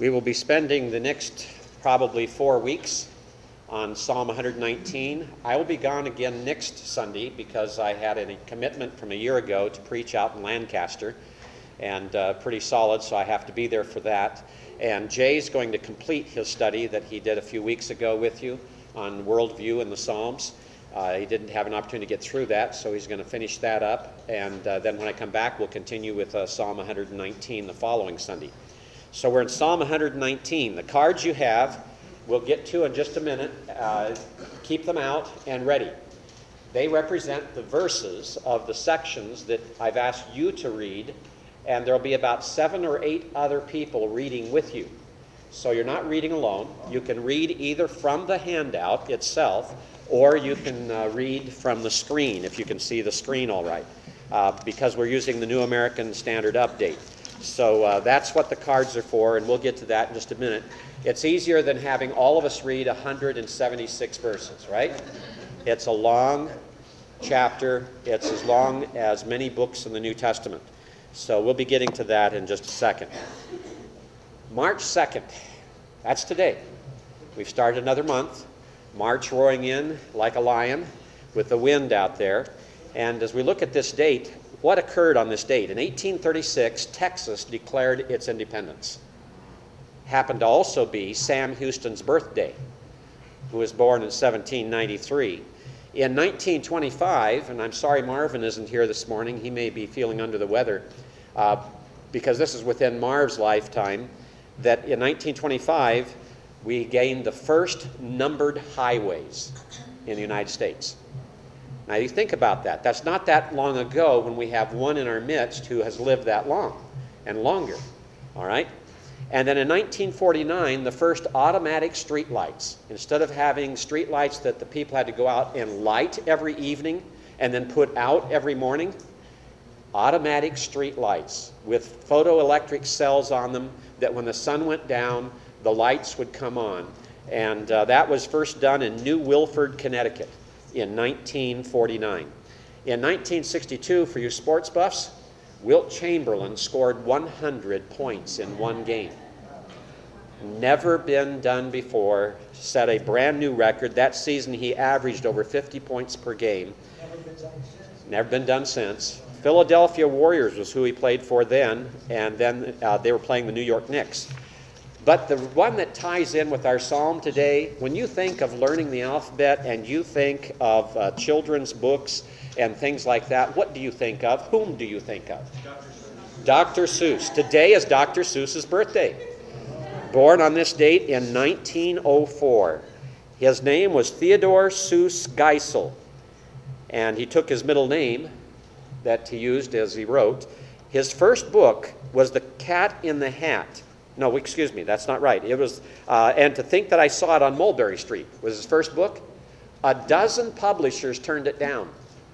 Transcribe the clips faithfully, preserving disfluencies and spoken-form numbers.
We will be spending the next probably four weeks on Psalm one hundred nineteen. I will be gone again next Sunday because I had a commitment from a year ago to preach out in Lancaster, and uh, pretty solid, so I have to be there for that. And Jay's going to complete his study that he did a few weeks ago with you on worldview in the Psalms. Uh, he didn't have an opportunity to get through that, so he's going to finish that up. And uh, then when I come back, we'll continue with uh, Psalm one hundred nineteen the following Sunday. So we're in Psalm one hundred nineteen. The cards you have, we'll get to in just a minute. Uh, keep them out and ready. They represent the verses of the sections that I've asked you to read, and there'll be about seven or eight other people reading with you. So you're not reading alone. You can read either from the handout itself, or you can uh, read from the screen, if you can see the screen all right, uh, because we're using the New American Standard Update. So uh, that's what the cards are for, and we'll get to that in just a minute. It's easier than having all of us read one hundred seventy-six verses, right? It's a long chapter. It's as long as many books in the New Testament. So we'll be getting to that in just a second. March second, that's today. We've started another month. March roaring in like a lion with the wind out there. And as we look at this date, what occurred on this date? In eighteen thirty-six, Texas declared its independence. Happened to also be Sam Houston's birthday, who was born in seventeen ninety-three. In nineteen twenty-five, and I'm sorry Marvin isn't here this morning, he may be feeling under the weather, uh, because this is within Marv's lifetime, that in nineteen twenty-five, we gained the first numbered highways in the United States. Now you think about that. That's not that long ago when we have one in our midst who has lived that long and longer. All right? And then in nineteen forty-nine, the first automatic street lights. Instead of having street lights that the people had to go out and light every evening and then put out every morning, automatic street lights with photoelectric cells on them that when the sun went down, the lights would come on. And uh, that was first done in New Wilford, Connecticut in nineteen forty-nine. In nineteen sixty-two, for you sports buffs, Wilt Chamberlain scored one hundred points in one game. Never been done before. Set a brand new record. That season he averaged over fifty points per game. Never been done since. Never been done since. Philadelphia Warriors was who he played for then, and then uh, they were playing the New York Knicks. But the one that ties in with our psalm today, when you think of learning the alphabet and you think of uh, children's books and things like that, what do you think of? Whom do you think of? Doctor Seuss. Today is Doctor Seuss's birthday. Born on this date in nineteen oh four. His name was Theodore Seuss Geisel, and he took his middle name that he used as he wrote. His first book was The Cat in the Hat. No, excuse me, that's not right. It was, uh, and to think that I saw it on Mulberry Street was his first book. A dozen publishers turned it down.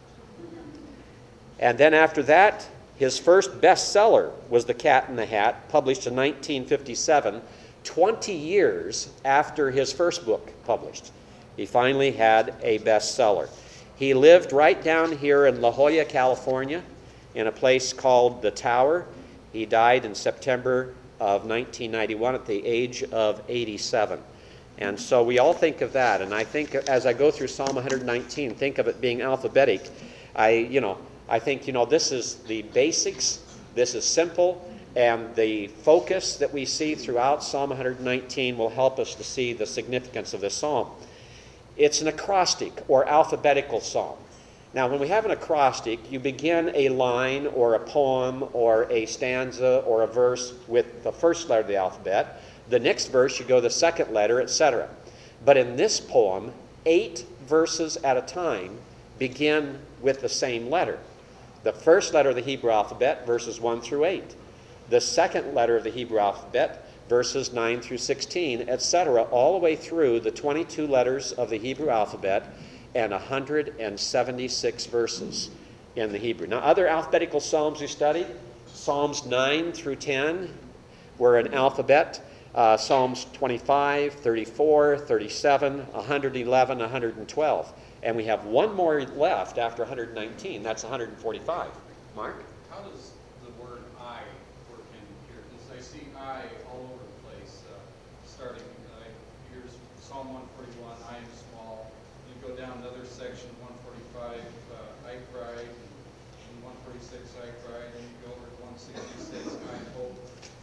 And then after that, his first bestseller was The Cat in the Hat, published in nineteen fifty-seven, twenty years after his first book published. He finally had a bestseller. He lived right down here in La Jolla, California, in a place called The Tower. He died in September of nineteen ninety-one at the age of eighty-seven. And so we all think of that. And I think as I go through Psalm one hundred nineteen, think of it being alphabetic. I, you know, I think, you know, this is the basics. This is simple. And the focus that we see throughout Psalm one hundred nineteen will help us to see the significance of this psalm. It's an acrostic or alphabetical psalm. Now, when we have an acrostic, you begin a line or a poem or a stanza or a verse with the first letter of the alphabet. The next verse, you go the second letter, et cetera. But in this poem, eight verses at a time begin with the same letter. The first letter of the Hebrew alphabet, verses one through eight. The second letter of the Hebrew alphabet, verses nine through sixteen, et cetera, all the way through the twenty-two letters of the Hebrew alphabet and one hundred seventy-six verses in the Hebrew. Now, other alphabetical psalms we studied, Psalms nine through ten were an alphabet. Uh, Psalms twenty-five, thirty-four, thirty-seven, one hundred eleven, one hundred twelve. And we have one more left after one hundred nineteen. That's one hundred forty-five. Mark? How does the word I work in here? Because I see I all over the place.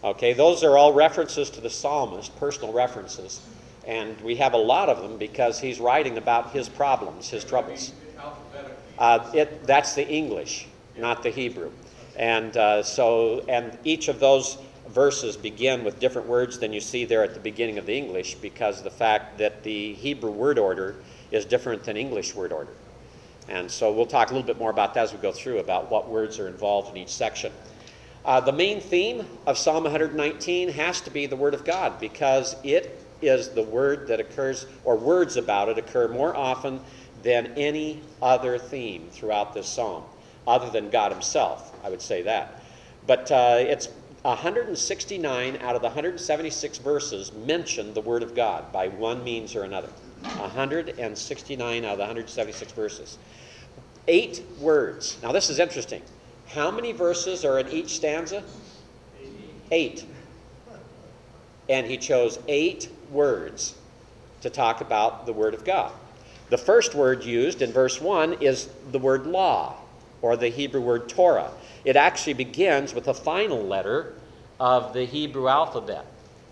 Okay, those are all references to the psalmist, personal references. And we have a lot of them because he's writing about his problems, his troubles. Uh, it, that's the English, not the Hebrew. And uh, so, and each of those verses begin with different words than you see there at the beginning of the English, because of the fact that the Hebrew word order is different than English word order. And so we'll talk a little bit more about that as we go through, about what words are involved in each section. Uh, the main theme of Psalm one nineteen has to be the Word of God, because it is the word that occurs, or words about it occur more often than any other theme throughout this psalm, other than God himself, I would say that. But uh, it's one hundred sixty-nine out of the one hundred seventy-six verses mention the Word of God by one means or another. one hundred sixty-nine out of the one hundred seventy-six verses. Eight words. Now this is interesting. How many verses are in each stanza? Eight. And he chose eight words to talk about the Word of God. The first word used in verse one is the word law, or the Hebrew word Torah. It actually begins with the final letter of the Hebrew alphabet.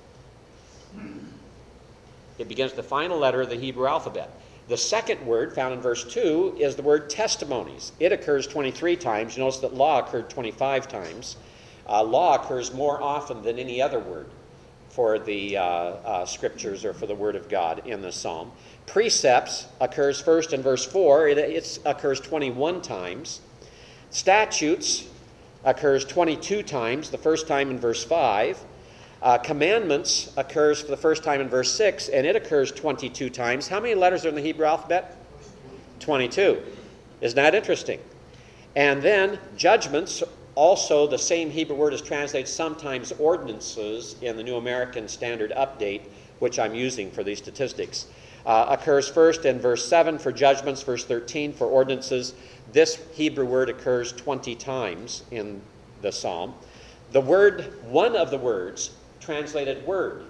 It begins with the final letter of the Hebrew alphabet. The second word, found in verse two, is the word testimonies. It occurs twenty-three times. You notice that law occurred twenty-five times. Uh, law occurs more often than any other word for the uh, uh, scriptures or for the Word of God in the psalm. Precepts occurs first in verse four. It it's, occurs twenty-one times. Statutes occurs twenty-two times, the first time in verse five. Uh, commandments occurs for the first time in verse six, and it occurs twenty-two times. How many letters are in the Hebrew alphabet? twenty-two. Isn't that interesting? And then judgments, also the same Hebrew word is translated sometimes ordinances in the New American Standard Update, which I'm using for these statistics. Uh, occurs first in verse seven for judgments, verse thirteen for ordinances. This Hebrew word occurs twenty times in the psalm. The word, one of the words, translated word,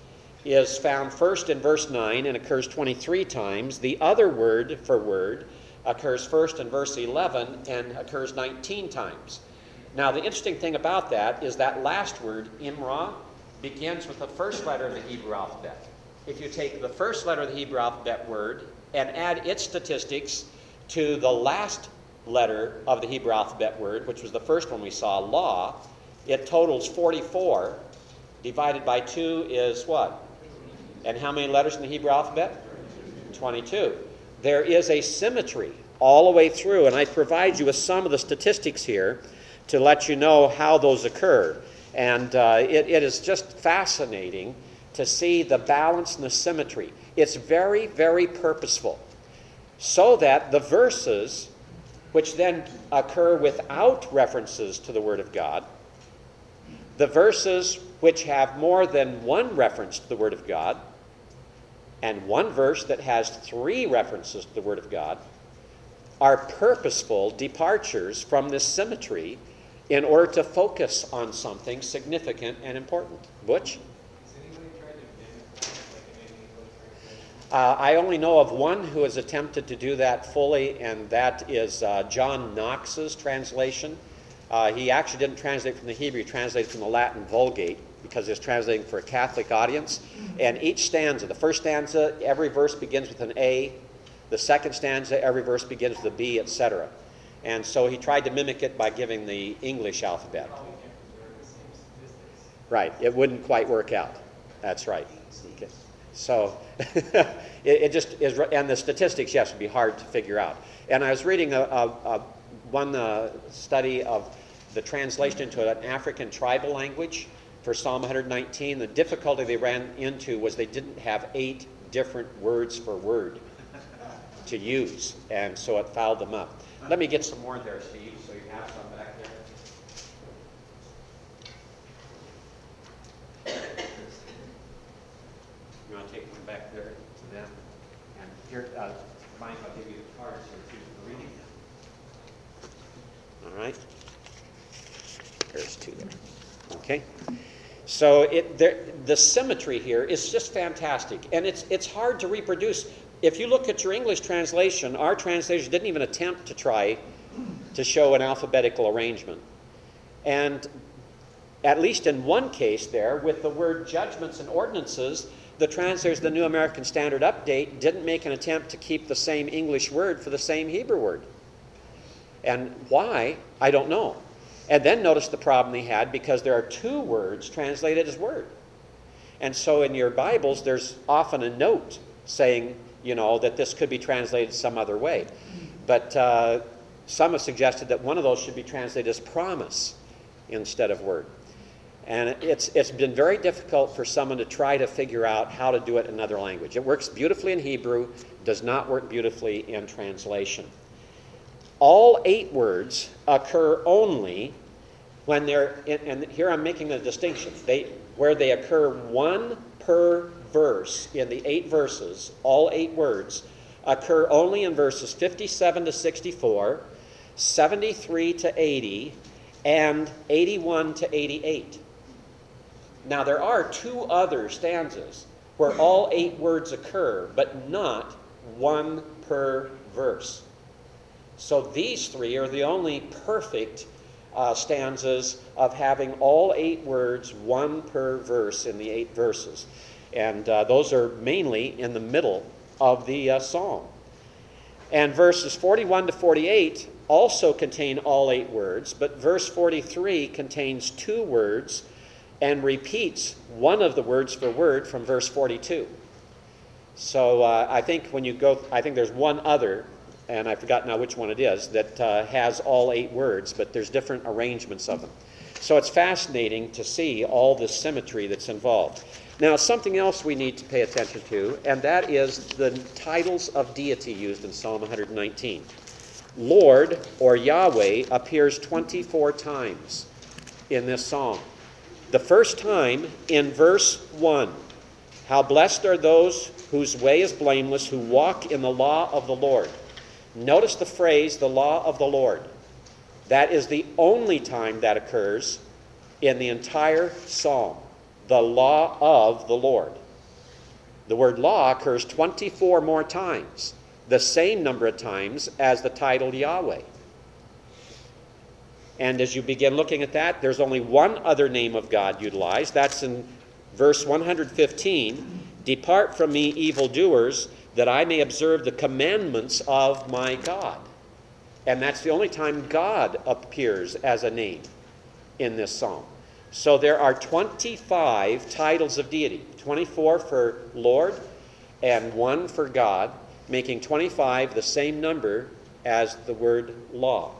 is found first in verse nine and occurs twenty-three times. The other word for word occurs first in verse eleven and occurs nineteen times. Now, the interesting thing about that is that last word, imra, begins with the first letter of the Hebrew alphabet. If you take the first letter of the Hebrew alphabet word and add its statistics to the last letter of the Hebrew alphabet word, which was the first one we saw, law, it totals forty-four. Divided by two is what? And how many letters in the Hebrew alphabet? twenty-two. There is a symmetry all the way through, and I provide you with some of the statistics here to let you know how those occur. And uh, it, it is just fascinating to see the balance and the symmetry. It's very, very purposeful, so that the verses, which then occur without references to the Word of God, the verses which have more than one reference to the Word of God, and one verse that has three references to the Word of God, are purposeful departures from this symmetry in order to focus on something significant and important. Butch? Uh, I only know of one who has attempted to do that fully, and that is uh, John Knox's translation. Uh, he actually didn't translate from the Hebrew, he translated from the Latin Vulgate, because he was translating for a Catholic audience. And each stanza, the first stanza, every verse begins with an A. The second stanza, every verse begins with a B, et cetera. And so he tried to mimic it by giving the English alphabet. Right, it wouldn't quite work out. That's right. Okay. So it, it just is, and the statistics, yes, would be hard to figure out. And I was reading a, a, a one uh, study of the translation into an African tribal language for Psalm one nineteen. The difficulty they ran into was they didn't have eight different words for word to use, and so it fouled them up. Let me get some more there, Steve, so you have some back there. You want to take one back there to them? And here, uh, Mike, I'll give you the cards here too for reading them. All right. There's two there. Okay. So it, there, the symmetry here is just fantastic, and it's it's hard to reproduce. If you look at your English translation, our translation didn't even attempt to try to show an alphabetical arrangement. And at least in one case there, with the word judgments and ordinances, the translators of the New American Standard Update didn't make an attempt to keep the same English word for the same Hebrew word. And why, I don't know. And then notice the problem he had, because there are two words translated as word. And so in your Bibles, there's often a note saying, you know, that this could be translated some other way. But uh, some have suggested that one of those should be translated as promise instead of word. And it's, it's been very difficult for someone to try to figure out how to do it in another language. It works beautifully in Hebrew, does not work beautifully in translation. All eight words occur only when they're, in, and here I'm making a distinction, they, where they occur one per verse in the eight verses, all eight words occur only in verses fifty-seven to sixty-four, seventy-three to eighty, and eighty-one to eighty-eight. Now there are two other stanzas where all eight words occur, but not one per verse. So these three are the only perfect uh, stanzas of having all eight words, one per verse in the eight verses. And uh, those are mainly in the middle of the uh, psalm. And verses forty-one to forty-eight also contain all eight words, but verse forty-three contains two words and repeats one of the words for word from verse forty-two. So uh, I think when you go, I think there's one other, and I forgot now which one it is, that uh, has all eight words, but there's different arrangements of them. So it's fascinating to see all the symmetry that's involved. Now, something else we need to pay attention to, and that is the titles of deity used in Psalm one nineteen. Lord, or Yahweh, appears twenty-four times in this psalm. The first time in verse one, how blessed are those whose way is blameless, who walk in the law of the Lord. Notice the phrase, the law of the Lord. That is the only time that occurs in the entire psalm. The law of the Lord. The word law occurs twenty-four more times, the same number of times as the title Yahweh. And as you begin looking at that, there's only one other name of God utilized. That's in verse one fifteen. Depart from me, evildoers, that I may observe the commandments of my God. And that's the only time God appears as a name in this psalm. So there are twenty-five titles of deity, twenty-four for Lord and one for God, making twenty-five the same number as the word law.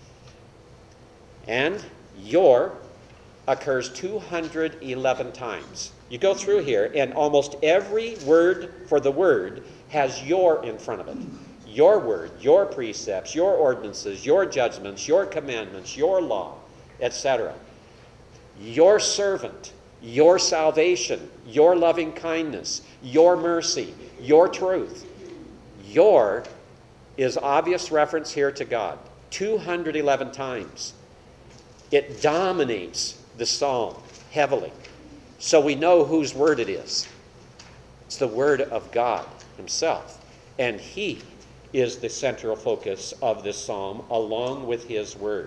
And your occurs two hundred eleven times. You go through here, and almost every word for the word has your in front of it. Your word, your precepts, your ordinances, your judgments, your commandments, your law, et cetera. Your servant, your salvation, your loving kindness, your mercy, your truth. Your is obvious reference here to God, two hundred eleven times. It dominates the psalm heavily. So we know whose word it is. It's the word of God himself. And he is the central focus of this psalm, along with his word.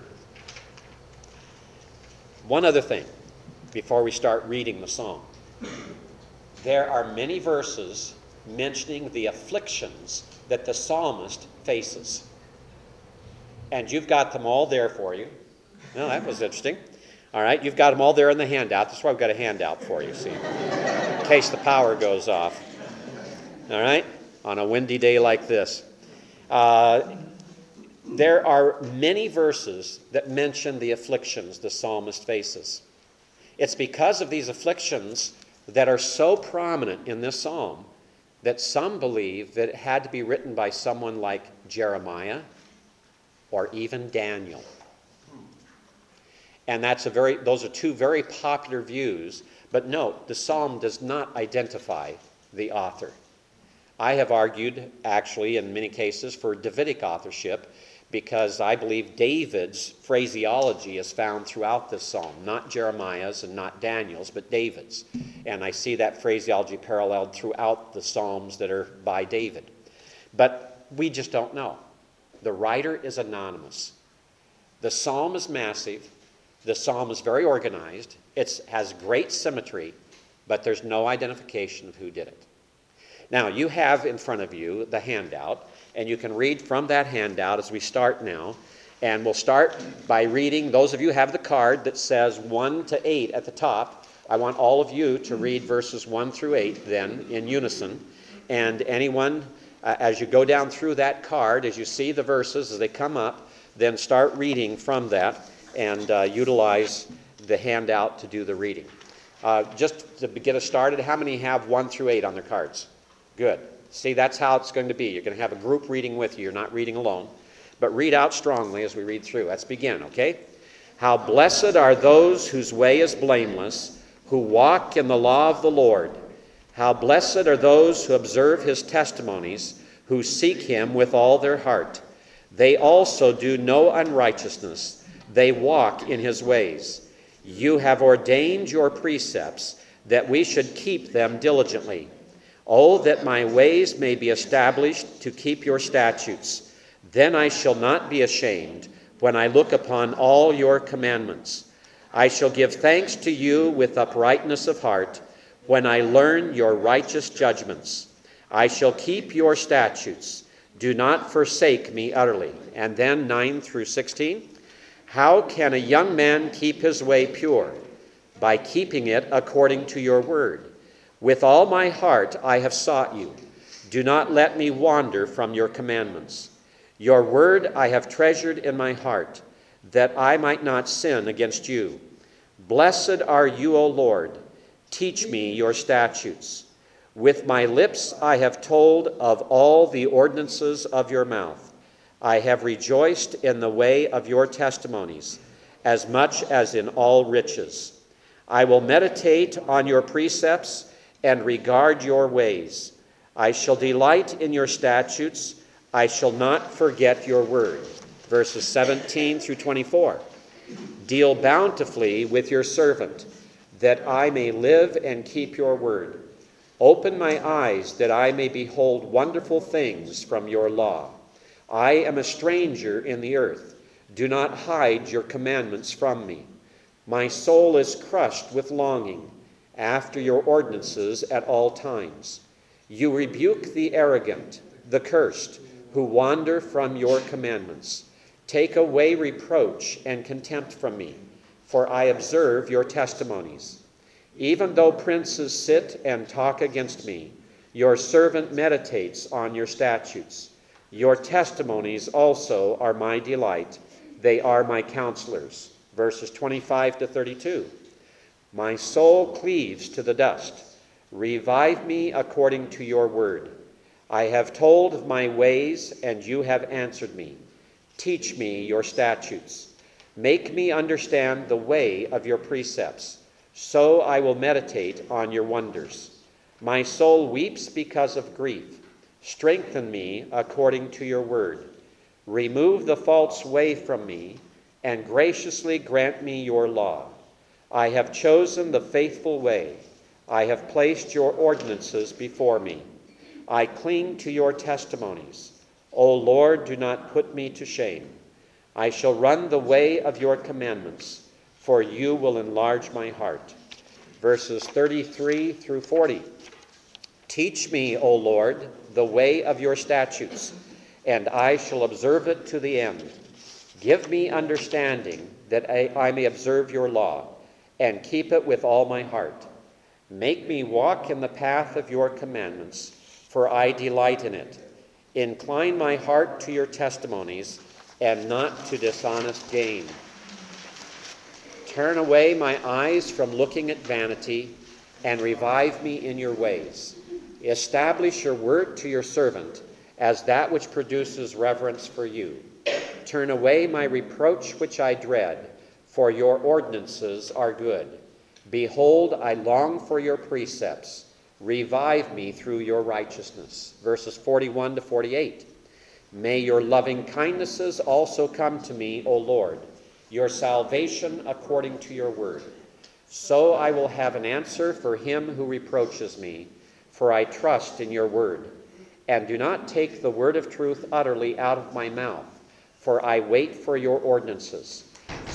One other thing before we start reading the psalm. There are many verses mentioning the afflictions that the psalmist faces. And you've got them all there for you. Well, that was interesting. All right, you've got them all there in the handout. That's why I've got a handout for you, see, in case the power goes off. All right, on a windy day like this. Uh, there are many verses that mention the afflictions the psalmist faces. It's because of these afflictions that are so prominent in this psalm that some believe that it had to be written by someone like Jeremiah or even Daniel. And that's a very, those are two very popular views. But note, the psalm does not identify the author. I have argued, actually, in many cases, for Davidic authorship, because I believe David's phraseology is found throughout this psalm, not Jeremiah's and not Daniel's, but David's. And I see that phraseology paralleled throughout the psalms that are by David. But we just don't know. The writer is anonymous. The psalm is massive. The psalm is very organized. It has great symmetry, but there's no identification of who did it. Now, you have in front of you the handout, and you can read from that handout as we start now. And we'll start by reading. Those of you who have the card that says one to eight at the top, I want all of you to read verses one through eight then in unison. And anyone, uh, as you go down through that card, as you see the verses as they come up, then start reading from that and uh, utilize the handout to do the reading. Uh, just to get us started, how many have one through eight on their cards? Good. See, that's how it's going to be. You're going to have a group reading with you. You're not reading alone. But read out strongly as we read through. Let's begin, okay? How blessed are those whose way is blameless, who walk in the law of the Lord. How blessed are those who observe his testimonies, who seek him with all their heart. They also do no unrighteousness. They walk in his ways. You have ordained your precepts, that we should keep them diligently. Oh, that my ways may be established to keep your statutes. Then I shall not be ashamed when I look upon all your commandments. I shall give thanks to you with uprightness of heart when I learn your righteous judgments. I shall keep your statutes. Do not forsake me utterly. And then nine through sixteen. How can a young man keep his way pure? By keeping it according to your word. With all my heart I have sought you. Do not let me wander from your commandments. Your word I have treasured in my heart, that I might not sin against you. Blessed are you, O Lord. Teach me your statutes. With my lips I have told of all the ordinances of your mouth. I have rejoiced in the way of your testimonies, as much as in all riches. I will meditate on your precepts and regard your ways. I shall delight in your statutes. I shall not forget your word. Verses seventeen through twenty-four. Deal bountifully with your servant, that I may live and keep your word. Open my eyes, that I may behold wonderful things from your law. I am a stranger in the earth. Do not hide your commandments from me. My soul is crushed with longing after your ordinances at all times. You rebuke the arrogant, the cursed, who wander from your commandments. Take away reproach and contempt from me, for I observe your testimonies. Even though princes sit and talk against me, your servant meditates on your statutes. Your testimonies also are my delight. They are my counselors. Verses twenty-five to thirty-two. My soul cleaves to the dust. Revive me according to your word. I have told of my ways, and you have answered me. Teach me your statutes. Make me understand the way of your precepts. So I will meditate on your wonders. My soul weeps because of grief. Strengthen me according to your word. Remove the false way from me, and graciously grant me your law. I have chosen the faithful way. I have placed your ordinances before me. I cling to your testimonies. O Lord, do not put me to shame. I shall run the way of your commandments, for you will enlarge my heart. Verses thirty-three through forty. Teach me, O Lord, the way of your statutes, and I shall observe it to the end. Give me understanding, that I, I may observe your law, and keep it with all my heart. Make me walk in the path of your commandments, for I delight in it. Incline my heart to your testimonies, and not to dishonest gain. Turn away my eyes from looking at vanity, and revive me in your ways. Establish your word to your servant as that which produces reverence for you. Turn away my reproach which I dread, for your ordinances are good. Behold, I long for your precepts. Revive me through your righteousness. Verses forty-one to forty-eight. May your loving kindnesses also come to me, O Lord, your salvation according to your word. So I will have an answer for him who reproaches me, for I trust in your word. And do not take the word of truth utterly out of my mouth, for I wait for your ordinances.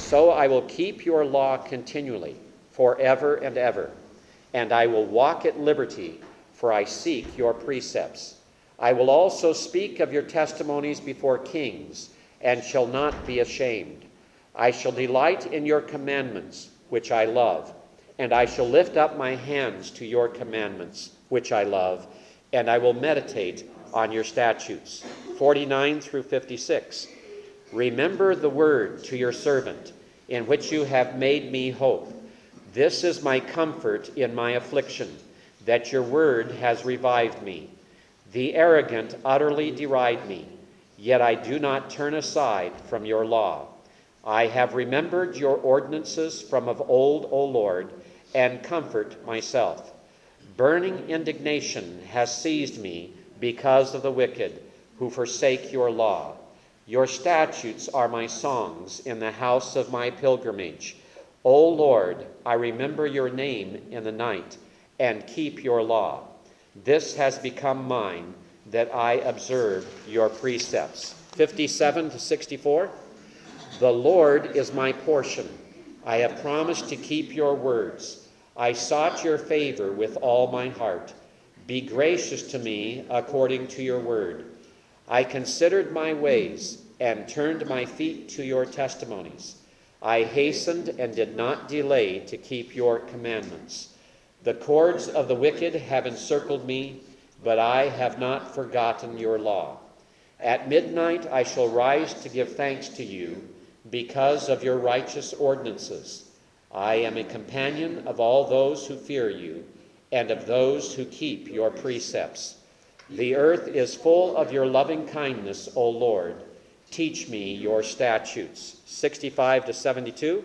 So I will keep your law continually, forever and ever, and I will walk at liberty, for I seek your precepts. I will also speak of your testimonies before kings, and shall not be ashamed. I shall delight in your commandments, which I love, and I shall lift up my hands to your commandments, which I love, and I will meditate on your statutes. forty-nine through fifty-six. Remember the word to your servant, in which you have made me hope. This is my comfort in my affliction, that your word has revived me. The arrogant utterly deride me, yet I do not turn aside from your law. I have remembered your ordinances from of old, O Lord, and comfort myself. Burning indignation has seized me because of the wicked, who forsake your law. Your statutes are my songs in the house of my pilgrimage. O Lord, I remember your name in the night, and keep your law. This has become mine, that I observe your precepts. fifty-seven to sixty-four. The Lord is my portion. I have promised to keep your words. I sought your favor with all my heart. Be gracious to me according to your word. I considered my ways and turned my feet to your testimonies. I hastened and did not delay to keep your commandments. The cords of the wicked have encircled me, but I have not forgotten your law. At midnight I shall rise to give thanks to you because of your righteous ordinances. I am a companion of all those who fear you and of those who keep your precepts. The earth is full of your loving kindness, O Lord. Teach me your statutes. sixty-five to seventy-two.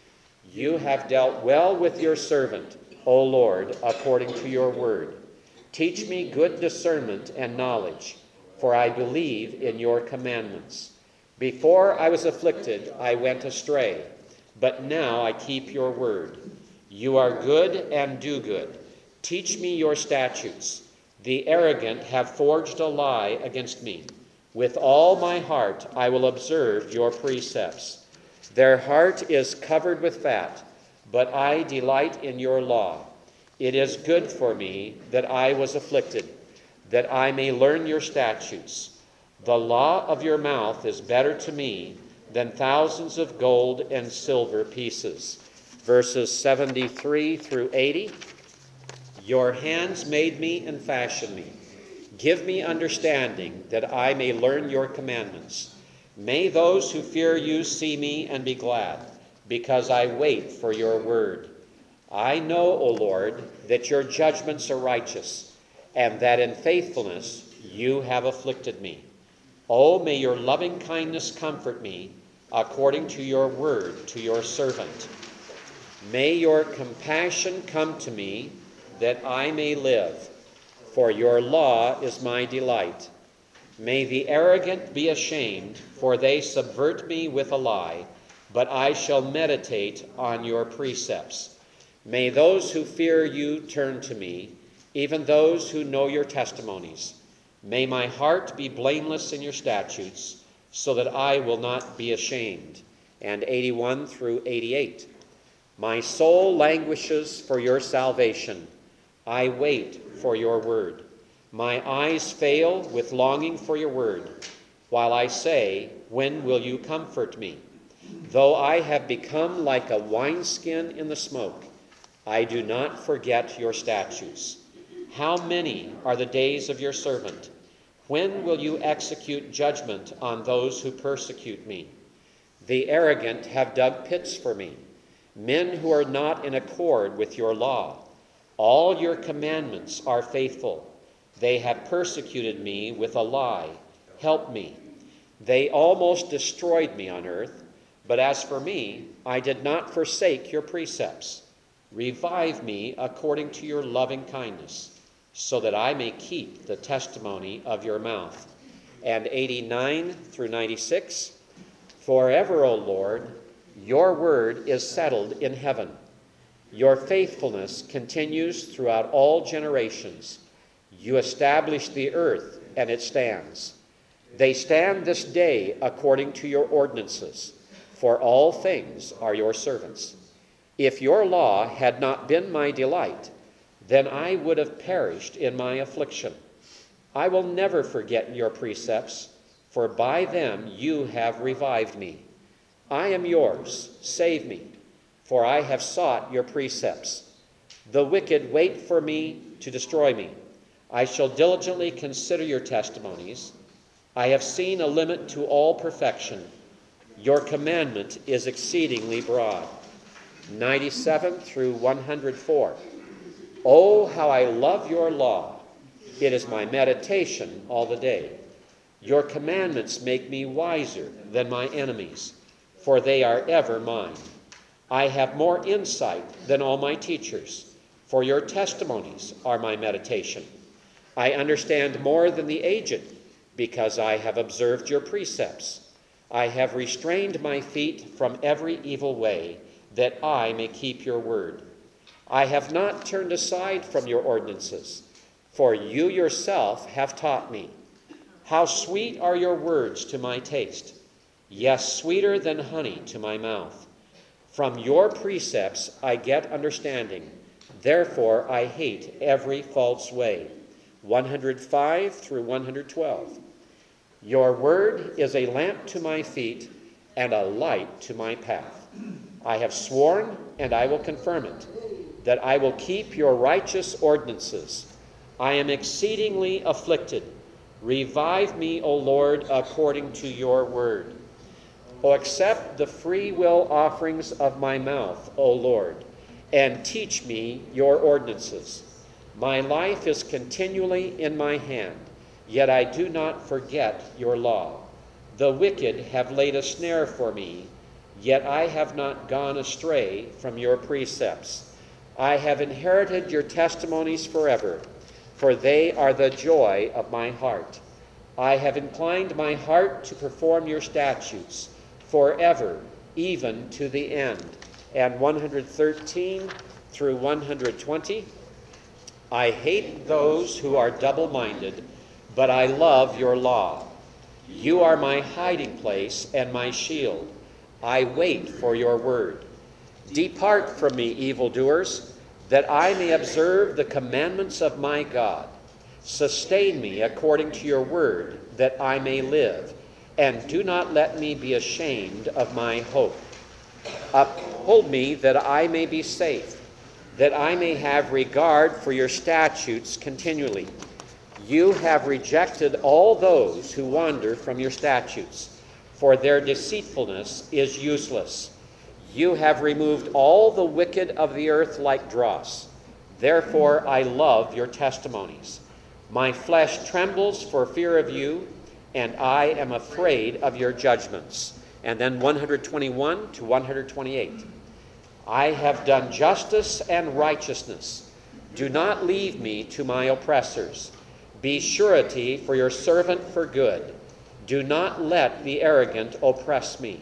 You have dealt well with your servant, O Lord, according to your word. Teach me good discernment and knowledge, for I believe in your commandments. Before I was afflicted, I went astray, but now I keep your word. You are good and do good. Teach me your statutes. The arrogant have forged a lie against me. With all my heart I will observe your precepts. Their heart is covered with fat, but I delight in your law. It is good for me that I was afflicted, that I may learn your statutes. The law of your mouth is better to me than thousands of gold and silver pieces. Verses seventy-three through eighty. Your hands made me and fashioned me. Give me understanding that I may learn your commandments. May those who fear you see me and be glad, because I wait for your word. I know, O Lord, that your judgments are righteous, and that in faithfulness you have afflicted me. Oh, may your loving kindness comfort me, according to your word to your servant. May your compassion come to me, that I may live, for your law is my delight. May the arrogant be ashamed, for they subvert me with a lie, but I shall meditate on your precepts. May those who fear you turn to me, even those who know your testimonies. May my heart be blameless in your statutes, so that I will not be ashamed. And eighty-one through eighty-eight. My soul languishes for your salvation. I wait for your word. My eyes fail with longing for your word, while I say, when will you comfort me? Though I have become like a wineskin in the smoke, I do not forget your statutes. How many are the days of your servant? When will you execute judgment on those who persecute me? The arrogant have dug pits for me, men who are not in accord with your law. All your commandments are faithful. They have persecuted me with a lie. Help me. They almost destroyed me on earth, but as for me, I did not forsake your precepts. Revive me according to your loving kindness, so that I may keep the testimony of your mouth. And eighty-nine through ninety-six. Forever, O Lord, your word is settled in heaven. Your faithfulness continues throughout all generations. You establish the earth, and it stands. They stand this day according to your ordinances, for all things are your servants. If your law had not been my delight, then I would have perished in my affliction. I will never forget your precepts, for by them you have revived me. I am yours, save me, for I have sought your precepts. The wicked wait for me to destroy me. I shall diligently consider your testimonies. I have seen a limit to all perfection. Your commandment is exceedingly broad. ninety-seven through one hundred four. Oh, how I love your law. It is my meditation all the day. Your commandments make me wiser than my enemies, for they are ever mine. I have more insight than all my teachers, for your testimonies are my meditation. I understand more than the aged, because I have observed your precepts. I have restrained my feet from every evil way, that I may keep your word. I have not turned aside from your ordinances, for you yourself have taught me. How sweet are your words to my taste, yes, sweeter than honey to my mouth. From your precepts I get understanding, therefore I hate every false way. one hundred five through one hundred twelve. Your word is a lamp to my feet and a light to my path. I have sworn, and I will confirm it, that I will keep your righteous ordinances. I am exceedingly afflicted. Revive me, O Lord, according to your word. O accept the free will offerings of my mouth, O Lord, and teach me your ordinances. My life is continually in my hand, yet I do not forget your law. The wicked have laid a snare for me, yet I have not gone astray from your precepts. I have inherited your testimonies forever, for they are the joy of my heart. I have inclined my heart to perform your statutes forever, even to the end. And one hundred thirteen through one hundred twenty. I hate those who are double-minded, but I love your law. You are my hiding place and my shield. I wait for your word. Depart from me, evildoers, that I may observe the commandments of my God. Sustain me according to your word, that I may live, and do not let me be ashamed of my hope. Uphold me that I may be safe, that I may have regard for your statutes continually. You have rejected all those who wander from your statutes, for their deceitfulness is useless. You have removed all the wicked of the earth like dross. Therefore I love your testimonies. My flesh trembles for fear of you, and I am afraid of your judgments. And then one hundred twenty-one to one hundred twenty-eight. I have done justice and righteousness. Do not leave me to my oppressors. Be surety for your servant for good. Do not let the arrogant oppress me.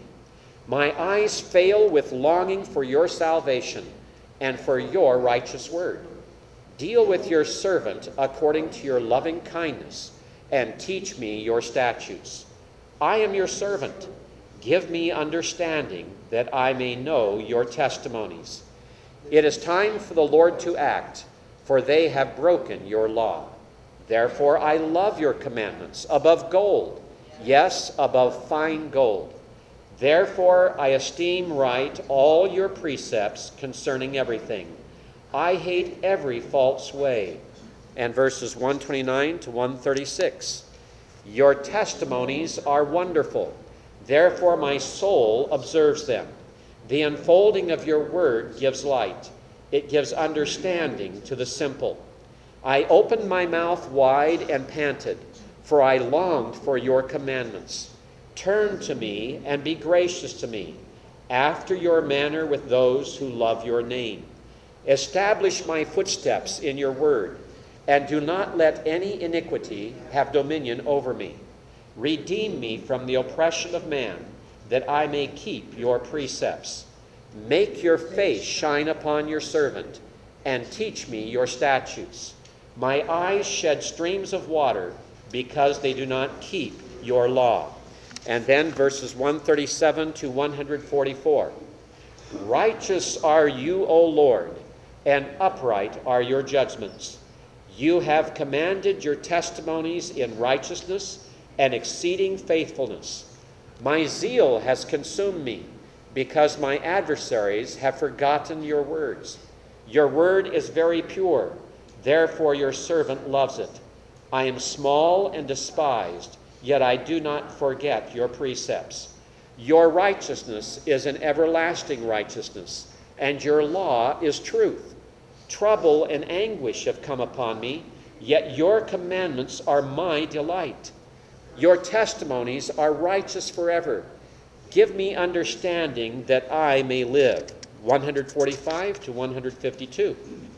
My eyes fail with longing for your salvation and for your righteous word. Deal with your servant according to your loving kindness, and teach me your statutes. I am your servant. Give me understanding, that I may know your testimonies. It is time for the Lord to act, for they have broken your law. Therefore I love your commandments above gold, yes, above fine gold. Therefore I esteem right all your precepts concerning everything. I hate every false way. And verses one twenty-nine to one thirty-six. Your testimonies are wonderful. Therefore my soul observes them. The unfolding of your word gives light. It gives understanding to the simple. I opened my mouth wide and panted, for I longed for your commandments. Turn to me and be gracious to me, after your manner with those who love your name. Establish my footsteps in your word, and do not let any iniquity have dominion over me. Redeem me from the oppression of man, that I may keep your precepts. Make your face shine upon your servant, and teach me your statutes. My eyes shed streams of water, because they do not keep your law. And then verses one thirty-seven to one forty-four. Righteous are you, O Lord, and upright are your judgments. You have commanded your testimonies in righteousness and exceeding faithfulness. My zeal has consumed me, because my adversaries have forgotten your words. Your word is very pure, therefore your servant loves it. I am small and despised, yet I do not forget your precepts. Your righteousness is an everlasting righteousness, and your law is truth. Trouble and anguish have come upon me, yet your commandments are my delight. Your testimonies are righteous forever. Give me understanding that I may live. one forty-five to one fifty-two.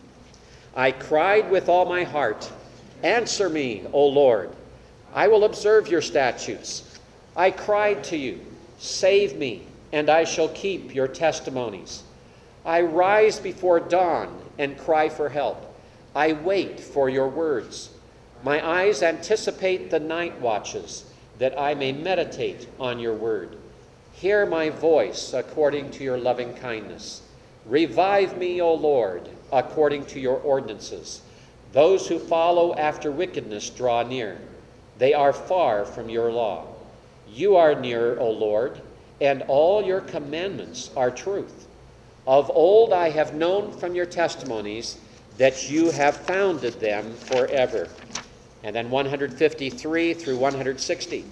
I cried with all my heart, answer me, O Lord. I will observe your statutes. I cried to you, save me, and I shall keep your testimonies. I rise before dawn and cry for help. I wait for your words. My eyes anticipate the night watches, that I may meditate on your word. Hear my voice according to your loving kindness. Revive me, O Lord, according to your ordinances. Those who follow after wickedness draw near. They are far from your law. You are near, O Lord, and all your commandments are truth. Of old I have known from your testimonies that you have founded them forever. And then one fifty-three through one sixty.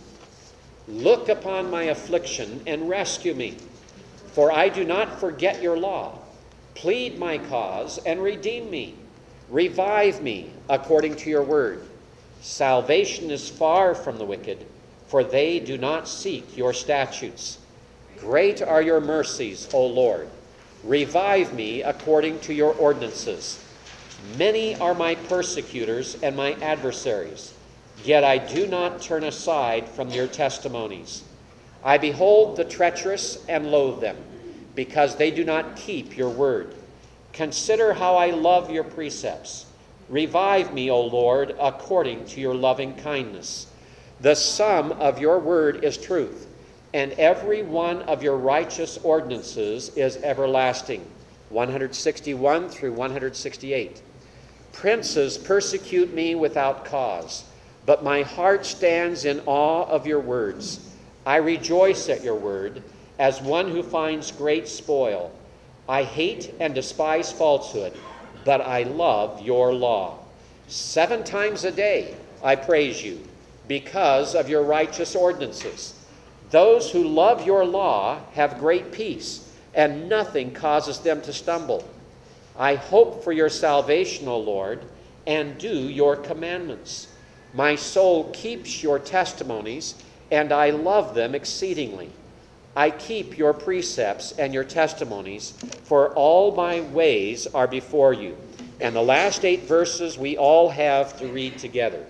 Look upon my affliction and rescue me, for I do not forget your law. Plead my cause and redeem me. Revive me according to your word. Salvation is far from the wicked, for they do not seek your statutes. Great are your mercies, O Lord. Revive me according to your ordinances. Many are my persecutors and my adversaries, yet I do not turn aside from your testimonies. I behold the treacherous and loathe them, because they do not keep your word. Consider how I love your precepts. Revive me, O Lord, according to your loving kindness. The sum of your word is truth, and every one of your righteous ordinances is everlasting. one sixty-one through one sixty-eight. Princes persecute me without cause, but my heart stands in awe of your words. I rejoice at your word, as one who finds great spoil. I hate and despise falsehood, but I love your law. Seven times a day I praise you, because of your righteous ordinances. Those who love your law have great peace, and nothing causes them to stumble. I hope for your salvation, O Lord, and do your commandments. My soul keeps your testimonies, and I love them exceedingly. I keep your precepts and your testimonies, for all my ways are before you. And the last eight verses we all have to read together.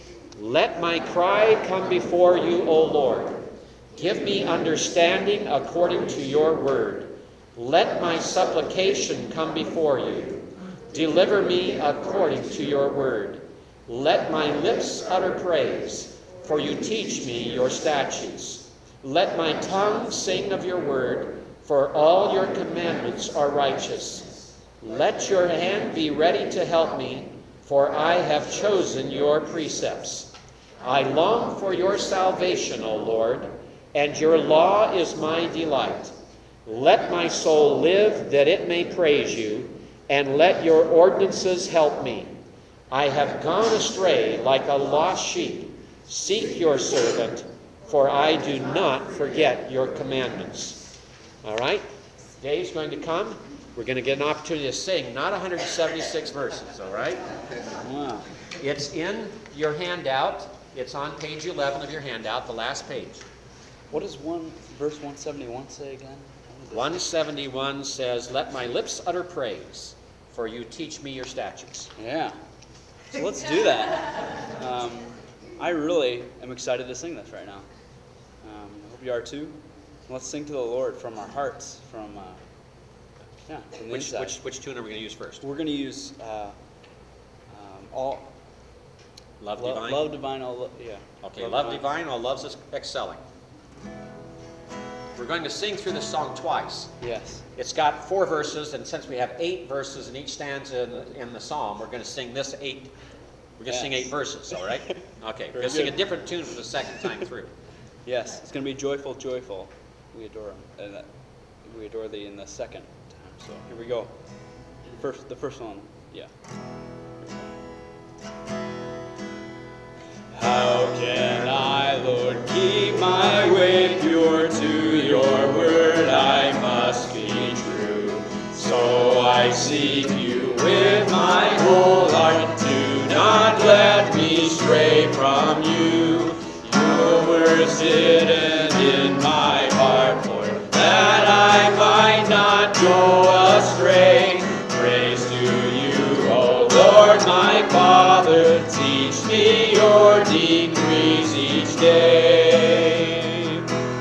Let my cry come before you, O Lord. Give me understanding according to your word. Let my supplication come before you. Deliver me according to your word. Let my lips utter praise, for you teach me your statutes. Let my tongue sing of your word, for all your commandments are righteous. Let your hand be ready to help me, for I have chosen your precepts. I long for your salvation, O Lord, and your law is my delight. Let my soul live that it may praise you, and let your ordinances help me. I have gone astray like a lost sheep. Seek your servant, for I do not forget your commandments. All right? Dave's going to come. We're going to get an opportunity to sing, not one hundred seventy-six verses, all right? Wow. It's in your handout. It's on page eleven of your handout, the last page. What does one verse one seventy-one say again? one seventy-one says, let my lips utter praise, for you teach me your statutes. Yeah. So let's do that. Um, I really am excited to sing this right now. Um, I hope you are too. Let's sing to the Lord from our hearts, from, uh, yeah, from the Which, inside. which, which tune are we going to use first? We're going to use uh, um, all... Love Lo- Divine? Love Divine, all lo- yeah. Okay, Love Divine or Love's Excelling? We're going to sing through this song twice. Yes. It's got four verses, and since we have eight verses in each stanza in the, in the psalm, we're going to sing this eight. We're going to Yes. sing eight verses, all right? Okay, we're Very going to sing a good. different tune for the second time through. Yes, it's going to be joyful, joyful. We adore him. And that, we adore thee in the second time. So here we go. First, the first one. Yeah. How can I, Lord, keep my way pure? To your word I must be true. So I seek you with my whole heart. Do not let me stray from you. Your words hidden in my heart, Lord, that I might not go astray. Praise to you, O Lord, my Father. Teach me your decrees each day.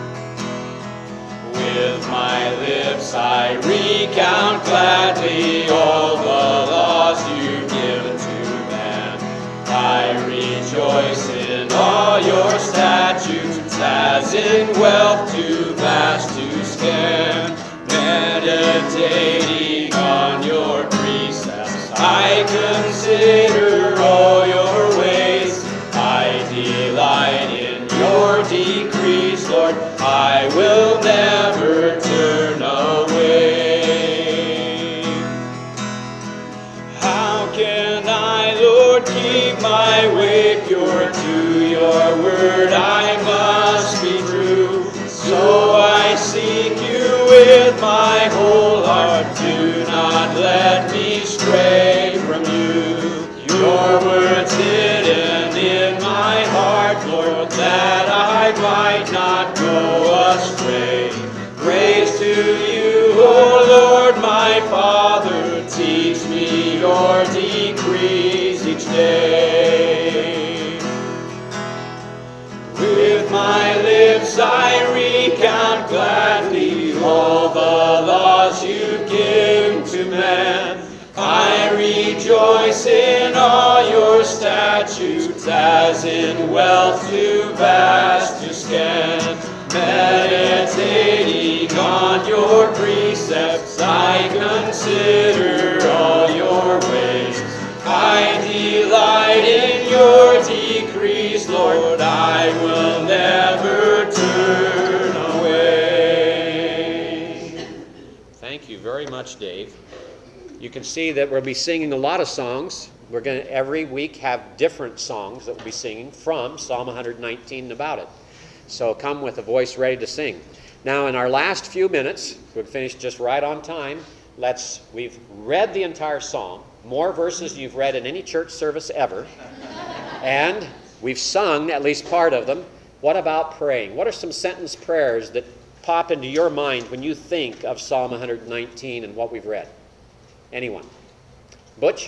With my lips I recount gladly all the laws you've given to man. I rejoice in all your statutes, as in wealth too vast to scan. Meditating on your precepts, I consider all your ways. I delight in your decrees, Lord, I will never turn away. How can I, Lord, keep my way pure? To your word I must be true. So I seek you with my whole heart. Do not let me stray from you. Your words hidden in my heart, Lord, that I might not go astray. Praise to you, O Lord, my Father. Teach me your decrees each day. With my lips I recount gladly all the laws you've given to man. I rejoice in all your statutes, as in wealth too vast to scan. Meditating on your precepts, I consider all your ways. I delight in your decrees, Lord, I will never turn away. Thank you very much, Dave. You can see that we'll be singing a lot of songs. We're going to every week have different songs that we'll be singing from Psalm one nineteen and about it. So come with a voice ready to sing. Now, in our last few minutes, we've finished just right on time. Let's. We've read the entire psalm, more verses than you've read in any church service ever, and we've sung at least part of them. What about praying? What are some sentence prayers that pop into your mind when you think of Psalm one nineteen and what we've read? Anyone? Butch?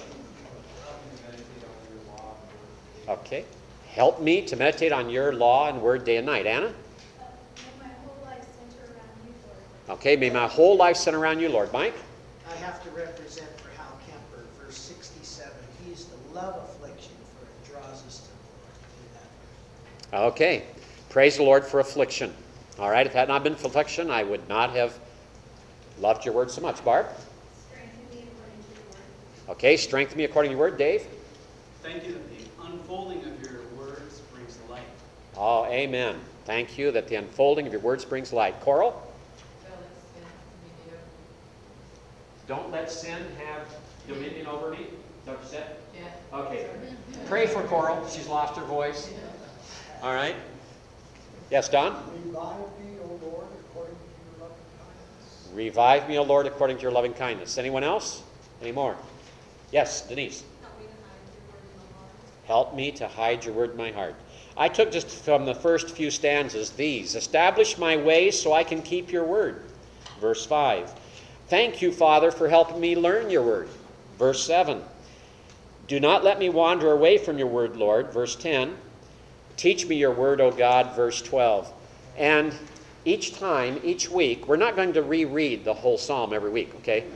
Okay. Help me to meditate on your law and word day and night. Anna? May my whole life center around you, Lord. Okay, may my whole life center around you, Lord. Mike? I have to represent for Hal Kemper, verse sixty-seven. He's the love affliction, for it draws us to the Lord. Do that. Okay. Praise the Lord for affliction. All right, if it had not been for affliction, I would not have loved your word so much. Barb? Strengthen me according to your word. Okay, strengthen me according to your word. Dave? Thank you that the unfolding of your words brings light. Oh, amen. Thank you that the unfolding of your words brings light. Coral? Don't let sin have dominion over me. Is that what you said? Yeah. Okay. Pray for Coral. She's lost her voice. All right. Yes, Don? Revive me, O Lord, according to your loving kindness. Revive me, O Lord, according to your loving kindness. Anyone else? Any more? Yes, Denise. Help me to hide your word in my heart. I took just from the first few stanzas these. Establish my ways so I can keep your word. Verse five. Thank you, Father, for helping me learn your word. Verse seven. Do not let me wander away from your word, Lord. Verse ten. Teach me your word, O God. Verse twelve. And each time, each week, we're not going to reread the whole psalm every week, okay?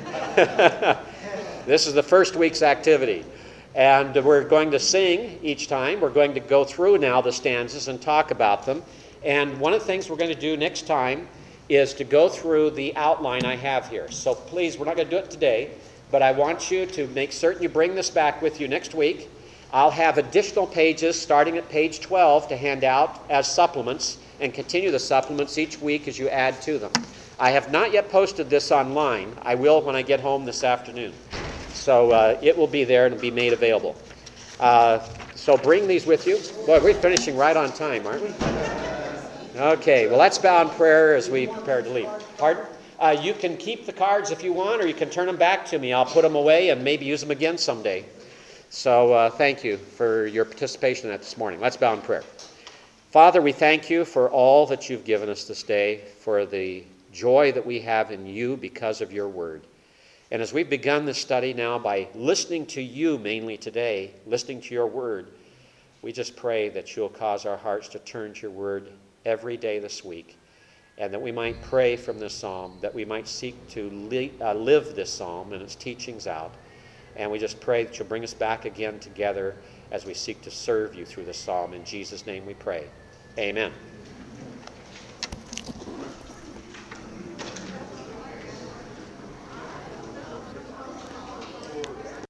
This is the first week's activity. And we're going to sing each time. We're going to go through now the stanzas and talk about them. And one of the things we're going to do next time is to go through the outline I have here. So please, we're not going to do it today, but I want you to make certain you bring this back with you next week. I'll have additional pages starting at page twelve to hand out as supplements and continue the supplements each week as you add to them. I have not yet posted this online. I will when I get home this afternoon. So uh, it will be there and be made available. Uh, so bring these with you. Boy, we're finishing right on time, aren't we? Okay, well, let's bow in prayer as we prepare to leave. Pardon? Uh, you can keep the cards if you want, or you can turn them back to me. I'll put them away and maybe use them again someday. So uh, thank you for your participation in that this morning. Let's bow in prayer. Father, we thank you for all that you've given us this day, for the joy that we have in you because of your word. And as we've begun this study now by listening to you mainly today, listening to your word, we just pray that you'll cause our hearts to turn to your word every day this week, and that we might pray from this psalm, that we might seek to li- uh, live this psalm and its teachings out. And we just pray that you'll bring us back again together as we seek to serve you through this psalm. In Jesus' name we pray. Amen.